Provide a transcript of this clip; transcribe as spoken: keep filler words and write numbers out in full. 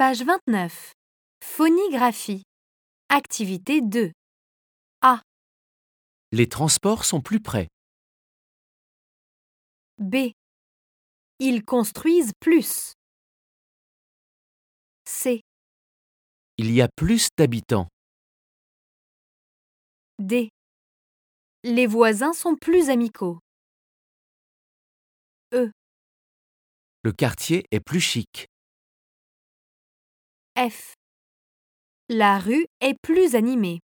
Page vingt-neuf. Phonigraphie. Activité deux. A. Les transports sont plus près. B. Ils construisent plus. C. Il y a plus d'habitants. D. Les voisins sont plus amicaux. E. Le quartier est plus chic. F. La rue est plus animée.